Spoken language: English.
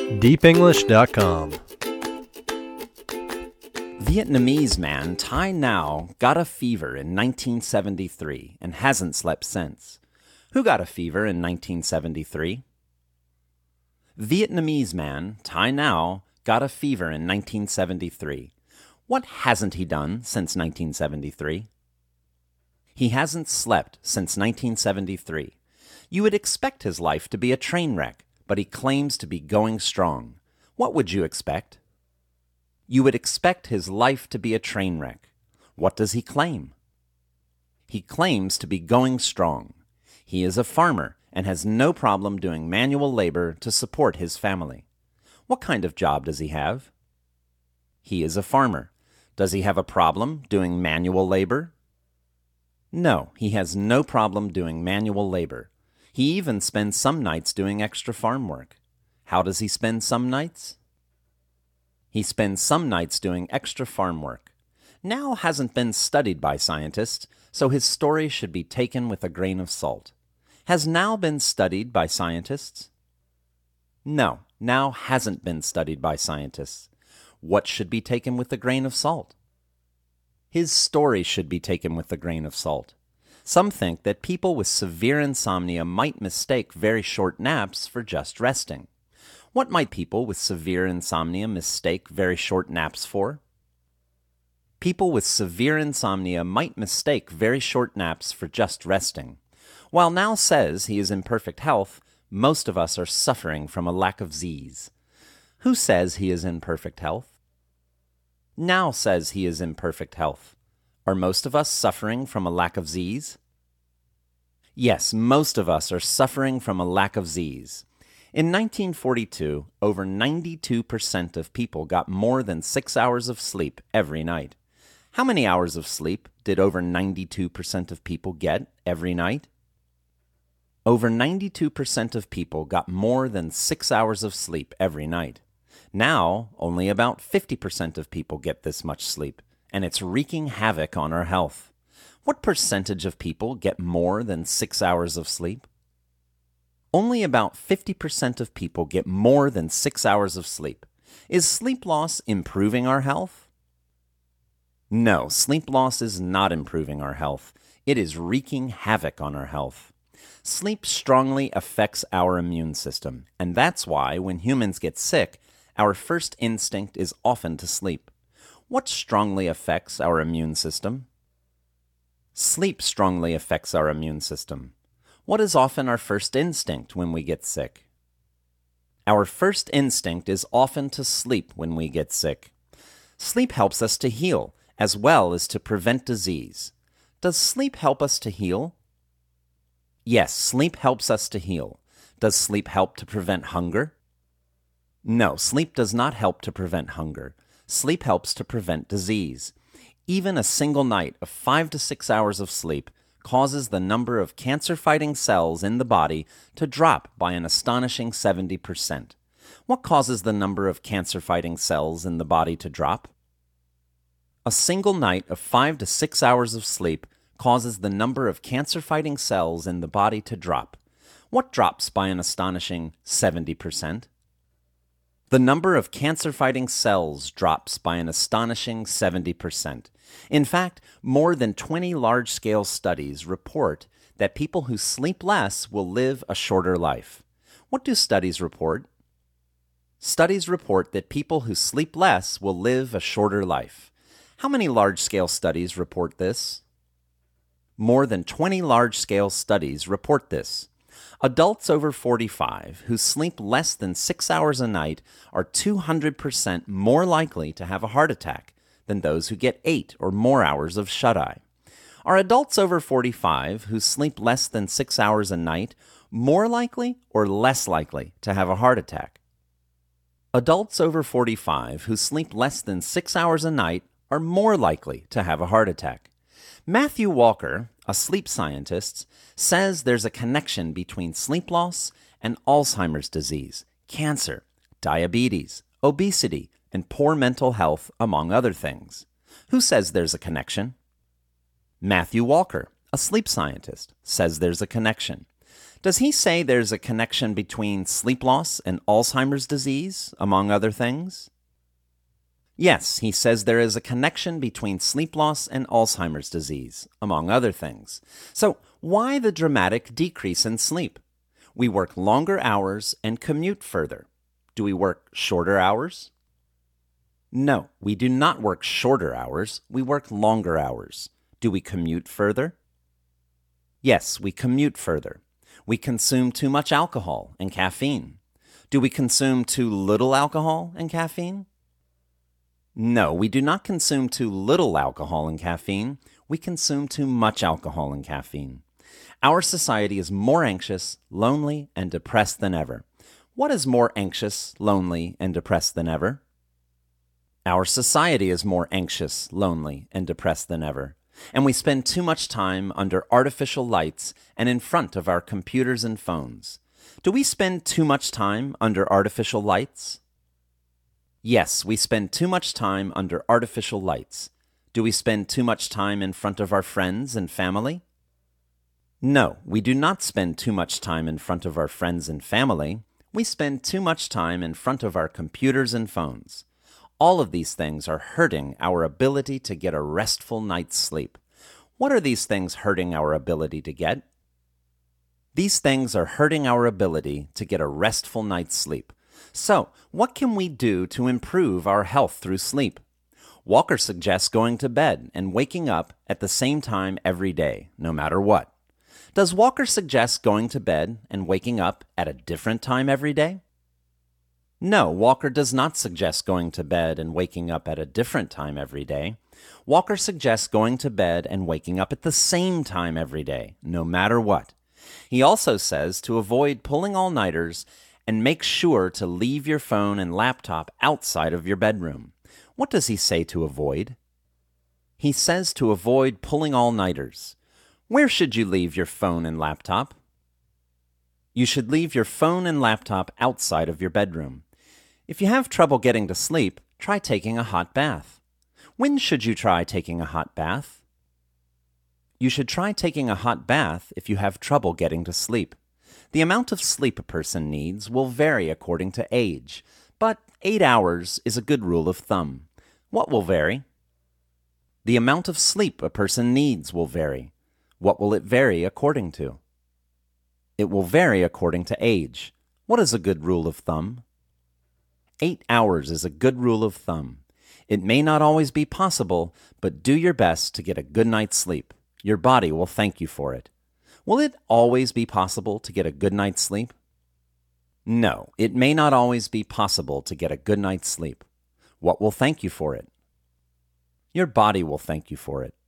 deepenglish.com. Vietnamese man Tai Nao got a fever in 1973 and hasn't slept since. Who got a fever in 1973? Vietnamese man Tai Nao got a fever in 1973. What hasn't he done since 1973? He hasn't slept since 1973. You would expect his life to be a train wreck, but he claims to be going strong. What would you expect? You would expect his life to be a train wreck. What does he claim? He claims to be going strong. He is a farmer and has no problem doing manual labor to support his family. What kind of job does he have? He is a farmer. Does he have a problem doing manual labor? No, he has no problem doing manual labor. He even spends some nights doing extra farm work. How does he spend some nights? He spends some nights doing extra farm work. Nao hasn't been studied by scientists, so his story should be taken with a grain of salt. Has Nao been studied by scientists? No, Nao hasn't been studied by scientists. What should be taken with a grain of salt? His story should be taken with a grain of salt. Some think that people with severe insomnia might mistake very short naps for just resting. What might people with severe insomnia mistake very short naps for? People with severe insomnia might mistake very short naps for just resting. While Nao says he is in perfect health, most of us are suffering from a lack of Z's. Who says he is in perfect health? Nao says he is in perfect health. Are most of us suffering from a lack of Z's? Yes, most of us are suffering from a lack of Z's. In 1942, over 92% of people got more than 6 hours of sleep every night. How many hours of sleep did over 92% of people get every night? Over 92% of people got more than 6 hours of sleep every night. Now, only about 50% of people get this much sleep, and it's wreaking havoc on our health. What percentage of people get more than 6 hours of sleep? Only about 50% of people get more than 6 hours of sleep. Is sleep loss improving our health? No, sleep loss is not improving our health. It is wreaking havoc on our health. Sleep strongly affects our immune system, and that's why when humans get sick, our first instinct is often to sleep. What strongly affects our immune system? Sleep strongly affects our immune system. What is often our first instinct when we get sick? Our first instinct is often to sleep when we get sick. Sleep helps us to heal, as well as to prevent disease. Does sleep help us to heal? Yes, sleep helps us to heal. Does sleep help to prevent hunger? No, sleep does not help to prevent hunger. Sleep helps to prevent disease. Even a single night of 5 to 6 hours of sleep causes the number of cancer-fighting cells in the body to drop by an astonishing 70%. What causes the number of cancer-fighting cells in the body to drop? A single night of 5 to 6 hours of sleep causes the number of cancer-fighting cells in the body to drop. What drops by an astonishing 70%? The number of cancer-fighting cells drops by an astonishing 70%. In fact, more than 20 large-scale studies report that people who sleep less will live a shorter life. What do studies report? Studies report that people who sleep less will live a shorter life. How many large-scale studies report this? More than 20 large-scale studies report this. Adults over 45 who sleep less than 6 hours a night are 200% more likely to have a heart attack than those who get 8 or more hours of shut-eye. Are adults over 45 who sleep less than 6 hours a night more likely or less likely to have a heart attack? Adults over 45 who sleep less than 6 hours a night are more likely to have a heart attack. Matthew Walker, a sleep scientist, says there's a connection between sleep loss and Alzheimer's disease, cancer, diabetes, obesity, and poor mental health, among other things. Who says there's a connection? Matthew Walker, a sleep scientist, says there's a connection. Does he say there's a connection between sleep loss and Alzheimer's disease, among other things? Yes, he says there is a connection between sleep loss and Alzheimer's disease, among other things. So, why the dramatic decrease in sleep? We work longer hours and commute further. Do we work shorter hours? No, we do not work shorter hours. We work longer hours. Do we commute further? Yes, we commute further. We consume too much alcohol and caffeine. Do we consume too little alcohol and caffeine? No, we do not consume too little alcohol and caffeine. We consume too much alcohol and caffeine. Our society is more anxious, lonely, and depressed than ever. What is more anxious, lonely, and depressed than ever? Our society is more anxious, lonely, and depressed than ever. And we spend too much time under artificial lights and in front of our computers and phones. Do we spend too much time under artificial lights? Yes, we spend too much time under artificial lights. Do we spend too much time in front of our friends and family? No, we do not spend too much time in front of our friends and family. We spend too much time in front of our computers and phones. All of these things are hurting our ability to get a restful night's sleep. What are these things hurting our ability to get? These things are hurting our ability to get a restful night's sleep. So, what can we do to improve our health through sleep? Walker suggests going to bed and waking up at the same time every day, no matter what. Does Walker suggest going to bed and waking up at a different time every day? No, Walker does not suggest going to bed and waking up at a different time every day. Walker suggests going to bed and waking up at the same time every day, no matter what. He also says to avoid pulling all-nighters and make sure to leave your phone and laptop outside of your bedroom. What does he say to avoid? He says to avoid pulling all-nighters. Where should you leave your phone and laptop? You should leave your phone and laptop outside of your bedroom. If you have trouble getting to sleep, try taking a hot bath. When should you try taking a hot bath? You should try taking a hot bath if you have trouble getting to sleep. The amount of sleep a person needs will vary according to age, but 8 hours is a good rule of thumb. What will vary? The amount of sleep a person needs will vary. What will it vary according to? It will vary according to age. What is a good rule of thumb? 8 hours is a good rule of thumb. It may not always be possible, but do your best to get a good night's sleep. Your body will thank you for it. Will it always be possible to get a good night's sleep? No, it may not always be possible to get a good night's sleep. What will thank you for it? Your body will thank you for it.